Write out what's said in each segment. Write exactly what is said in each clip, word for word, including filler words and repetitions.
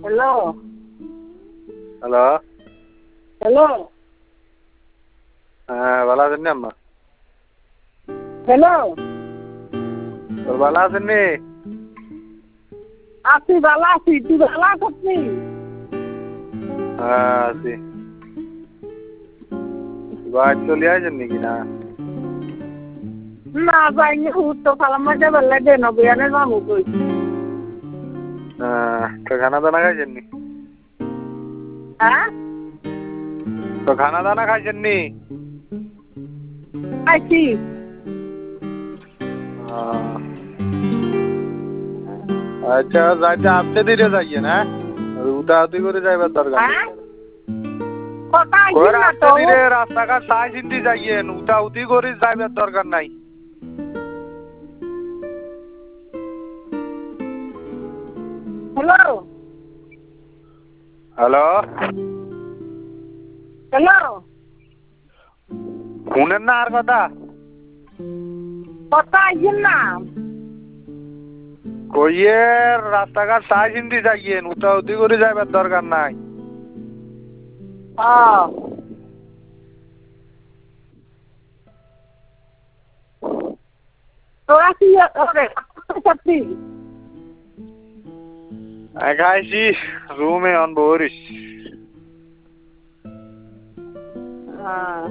Hello hello hello হ্যাঁ ভালো আছেন নি আম্মা? হ্যালো তোর ভালো আছেন নি? আছি ভালো আছি, তুই ভালো আছিস নি? হ্যাঁ আছি। বাড়ি চলে আসেন নাকি না? না যাইনি, উত্তর খালাম মাঝে বেলা দেন বিয়ানে যাবো কই। হ্যাঁ তো খানা দানা খাইছেন নি? হ্যাঁ তো খানা দানা খাইছেন নি? আছি। আচ্ছা যাইতে আস্তে ধীরে যাইয়েন, হ্যাঁ উতাউতি করে যাইবার দরকার নেই। হ্যাঁ কথা আইছি কই না আস্তে তো। ধীরে রাস্তাঘাট চাই চিন্তি যাইয়েন, উতাউতি করে যাইবার দরকার নাই। হ্যালো হ্যালো হ্যালো শুনেন না আর কথা? কথা আইছি না। কইয়ে রাস্তাঘাট চাই চিন্তি যাইয়েন, উতাউতি করে যাইবার দরকার নাই। হ্যাঁ তোরা কি করে চাকরি? খাইছি রুমে অন বরিস। হ্যাঁ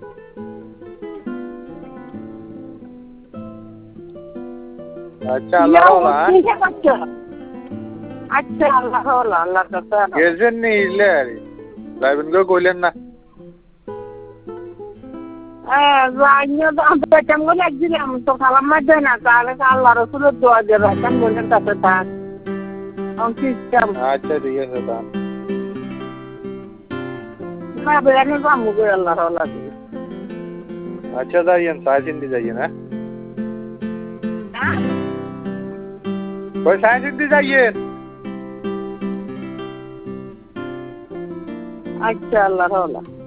আচ্ছা আল্লাহ হলা। আচ্ছা আল্লাহ হলা আল্লাহ কাছে গেছেন নি ইলে আরে যাইবেন কেউ কইলেন না? হ্যাঁ যাইনি তো বেতন গুলো একদিলাম তো খালাম মাঝে না, তাহলে আল্লাহ রসুলের দোয়া দিয়ে বেতন গুলোর কাছে থাক। আচ্ছা ঠিক আছে তা না বেড়ানো যাবো গো আল্লাহ হলা দিয়ে। আচ্ছা যাইয়েন চাই চিন্তি যাইয়েন। হ্যাঁ কই চাই চিন্তি যাইয়েন। আচ্ছা আল্লাহ হলা।